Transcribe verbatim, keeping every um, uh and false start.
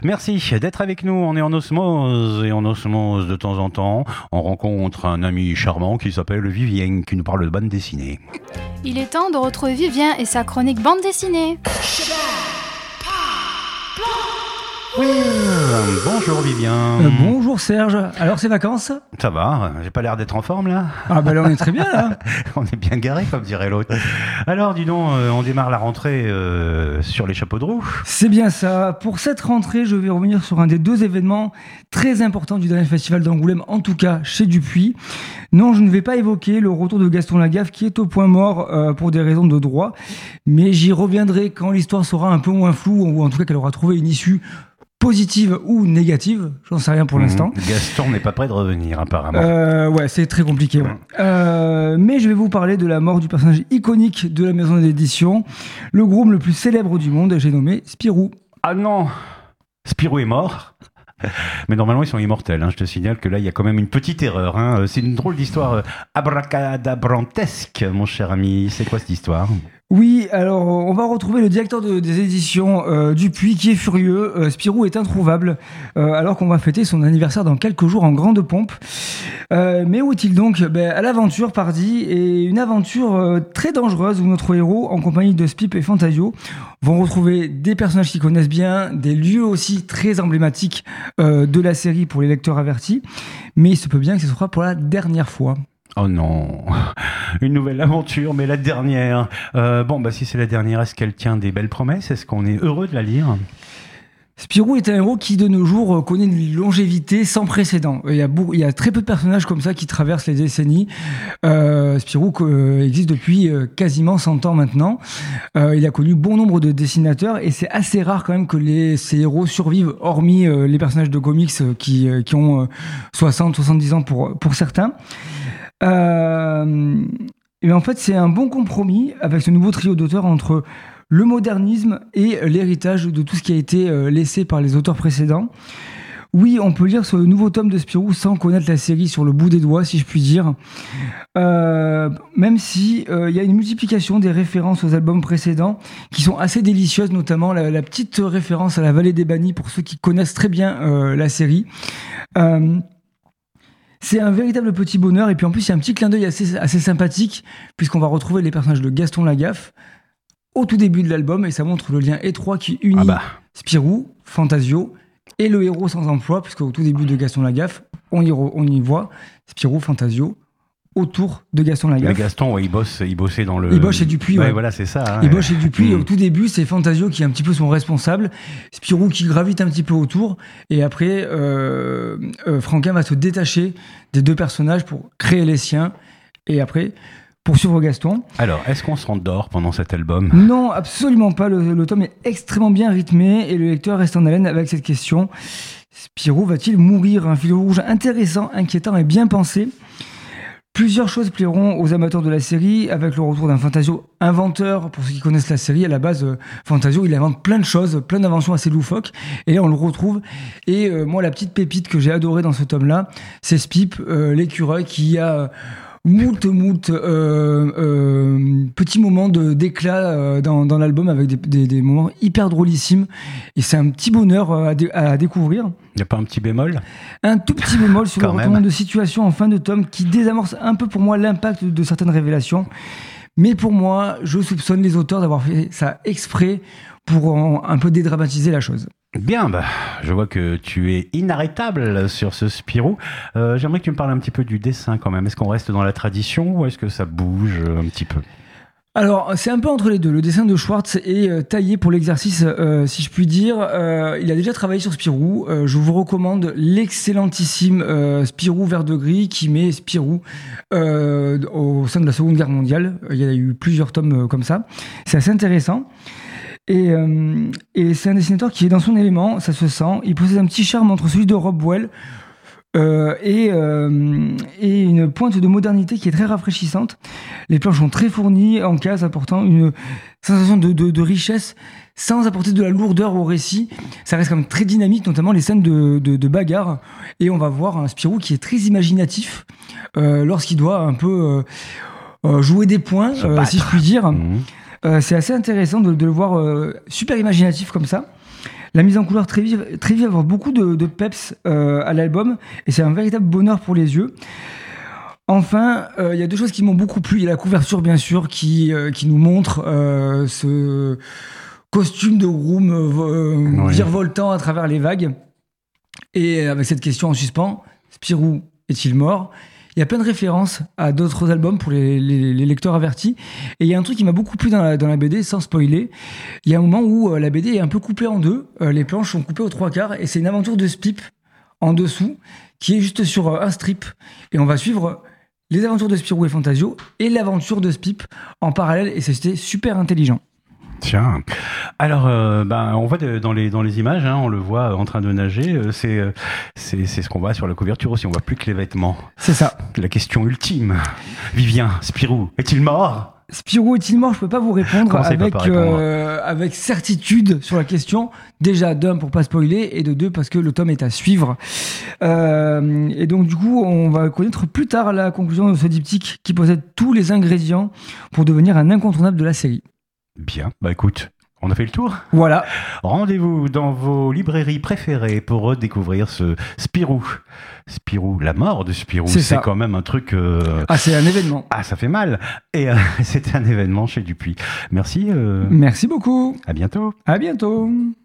Merci d'être avec nous. On est en osmose et en osmose de temps en temps. On rencontre un ami charmant qui s'appelle Vivien qui nous parle de bande dessinée. Il est temps de retrouver Vivien et sa chronique bande dessinée. Oui, euh, bonjour Vivien. Euh, bonjour Serge. Alors ces vacances ? Ça va, j'ai pas l'air d'être en forme là. Ah bah là on est très bien là. On est bien garé comme dirait l'autre. Alors dis donc, euh, on démarre la rentrée euh, sur les chapeaux de roue. C'est bien ça. Pour cette rentrée, je vais revenir sur un des deux événements très importants du dernier festival d'Angoulême, en tout cas chez Dupuis. Non, je ne vais pas évoquer le retour de Gaston Lagaffe qui est au point mort euh, pour des raisons de droit, mais j'y reviendrai quand l'histoire sera un peu moins floue ou en tout cas qu'elle aura trouvé une issue positive ou négative, j'en sais rien pour mmh. l'instant. Gaston n'est pas prêt de revenir apparemment. Euh, ouais, c'est très compliqué. Ouais. Mmh. Euh, mais je vais vous parler de la mort du personnage iconique de la maison d'édition, le groom le plus célèbre du monde, j'ai nommé Spirou. Ah non, Spirou est mort. Mais normalement ils sont immortels, hein. Je te signale que là il y a quand même une petite erreur, hein. C'est une drôle d'histoire euh, abracadabrantesque, mon cher ami. C'est quoi cette histoire ? Oui, alors on va retrouver le directeur de, des éditions euh, Dupuis qui est furieux. Euh, Spirou est introuvable euh, alors qu'on va fêter son anniversaire dans quelques jours en grande pompe. Euh, mais où est-il donc ? Ben, à l'aventure, pardi, et une aventure euh, très dangereuse où notre héros, en compagnie de Spip et Fantasio, vont retrouver des personnages qu'ils connaissent bien, des lieux aussi très emblématiques euh, de la série pour les lecteurs avertis. Mais il se peut bien que ce sera pour la dernière fois. Oh non, une nouvelle aventure, mais la dernière. Euh, bon, bah si c'est la dernière, est-ce qu'elle tient des belles promesses ? Est-ce qu'on est heureux de la lire ? Spirou est un héros qui, de nos jours, connaît une longévité sans précédent. Il y a, beaucoup, il y a très peu de personnages comme ça qui traversent les décennies. Euh, Spirou euh, existe depuis euh, quasiment cent ans maintenant. Euh, il a connu bon nombre de dessinateurs et c'est assez rare quand même que les, ces héros survivent, hormis euh, les personnages de comics euh, qui, euh, qui ont euh, soixante, soixante-dix ans pour, pour certains. Euh, et en fait, c'est un bon compromis avec ce nouveau trio d'auteurs entre le modernisme et l'héritage de tout ce qui a été laissé par les auteurs précédents. Oui, on peut lire ce nouveau tome de Spirou sans connaître la série sur le bout des doigts, si je puis dire. Euh, même si euh, y a une multiplication des références aux albums précédents qui sont assez délicieuses, notamment la, la petite référence à la Vallée des Bannis pour ceux qui connaissent très bien euh, la série. Euh, C'est un véritable petit bonheur et puis en plus il y a un petit clin d'œil assez, assez sympathique puisqu'on va retrouver les personnages de Gaston Lagaffe au tout début de l'album et ça montre le lien étroit qui unit ah bah. Spirou, Fantasio et le héros sans emploi puisqu'au tout début de Gaston Lagaffe on y, on y voit Spirou, Fantasio autour de Gaston Lagaffe. Mais Gaston, ouais, il bosse, il bossait dans le. Il bosse chez Dupuis. Ouais, ouais. Voilà, c'est ça. Hein, il bosse chez Dupuis. Mmh. Au tout début, c'est Fantasio qui est un petit peu son responsable. Spirou qui gravite un petit peu autour. Et après, euh, euh, Franquin va se détacher des deux personnages pour créer les siens. Et après, poursuivre Gaston. Alors, est-ce qu'on s'endort pendant cet album ? Non, absolument pas. Le, le tome est extrêmement bien rythmé et le lecteur reste en haleine avec cette question. Spirou va-t-il mourir ? Un fil rouge intéressant, inquiétant et bien pensé. Plusieurs choses plairont aux amateurs de la série, avec le retour d'un Fantasio inventeur. Pour ceux qui connaissent la série, à la base, euh, Fantasio, il invente plein de choses, plein d'inventions assez loufoques. Et là, on le retrouve. Et euh, moi, la petite pépite que j'ai adorée dans ce tome-là, c'est Spip, euh, l'écureuil, qui a euh, moult, moult euh, euh, petits moments de, d'éclat euh, dans, dans l'album, avec des, des, des moments hyper drôlissimes. Et c'est un petit bonheur euh, à, dé- à découvrir. Il n'y a pas un petit bémol ? Un tout petit bémol sur le Quand retournement même. de situation en fin de tome qui désamorce un peu pour moi l'impact de certaines révélations. Mais pour moi, je soupçonne les auteurs d'avoir fait ça exprès pour en, un peu dédramatiser la chose. Bien, bah, je vois que tu es inarrêtable sur ce Spirou. Euh, j'aimerais que tu me parles un petit peu du dessin quand même. Est-ce qu'on reste dans la tradition ou est-ce que ça bouge un petit peu ? Alors, c'est un peu entre les deux. Le dessin de Schwartz est euh, taillé pour l'exercice, euh, si je puis dire. Euh, il a déjà travaillé sur Spirou. Euh, je vous recommande l'excellentissime euh, Spirou vert de gris qui met Spirou euh, au sein de la Seconde Guerre mondiale. Il y a eu plusieurs tomes euh, comme ça. C'est assez intéressant. Et, euh, et c'est un dessinateur qui est dans son élément, ça se sent. Il possède un petit charme entre celui de Rob Well Euh, et, euh, et une pointe de modernité qui est très rafraîchissante. Les planches sont très fournies en cases, apportant une sensation de, de, de richesse sans apporter de la lourdeur au récit. Ça reste quand même très dynamique, notamment les scènes de, de, de bagarre. Et on va voir un Spirou qui est très imaginatif euh, lorsqu'il doit un peu euh, euh, jouer des points, euh, si je puis dire. Mmh. Euh, c'est assez intéressant de, de le voir euh, super imaginatif comme ça. La mise en couleur très vive, très vive, avoir beaucoup de, de peps euh, à l'album, et c'est un véritable bonheur pour les yeux. Enfin, il euh, y a deux choses qui m'ont beaucoup plu. Il y a la couverture, bien sûr, qui, euh, qui nous montre euh, ce costume de groom euh, oui. virevoltant à travers les vagues. Et avec cette question en suspens, Spirou est-il mort ? Il y a plein de références à d'autres albums pour les, les, les lecteurs avertis. Et il y a un truc qui m'a beaucoup plu dans la, dans la B D, sans spoiler. Il y a un moment où euh, la B D est un peu coupée en deux. Euh, les planches sont coupées aux trois quarts. Et c'est une aventure de Spip en dessous, qui est juste sur euh, un strip. Et on va suivre les aventures de Spirou et Fantasio et l'aventure de Spip en parallèle. Et c'était super intelligent. Tiens, alors euh, bah, on voit de, dans, les, dans les images, hein, on le voit en train de nager, euh, c'est, euh, c'est, c'est ce qu'on voit sur la couverture aussi, on voit plus que les vêtements. C'est ça. La question ultime, Vivien, Spirou, est-il mort ? Spirou est-il mort ? Je peux pas vous répondre avec, euh, avec certitude sur la question. Déjà, d'un, pour pas spoiler, et de deux, parce que le tome est à suivre. Euh, et donc, du coup, on va connaître plus tard la conclusion de ce diptyque qui possède tous les ingrédients pour devenir un incontournable de la série. Bien, bah écoute, on a fait le tour. Voilà. Rendez-vous dans vos librairies préférées pour redécouvrir ce Spirou. Spirou, la mort de Spirou, c'est, c'est quand même un truc... Euh... Ah, c'est un événement. Ah, ça fait mal. Et euh, c'est un événement chez Dupuis. Merci. Euh... Merci beaucoup. À bientôt. À bientôt.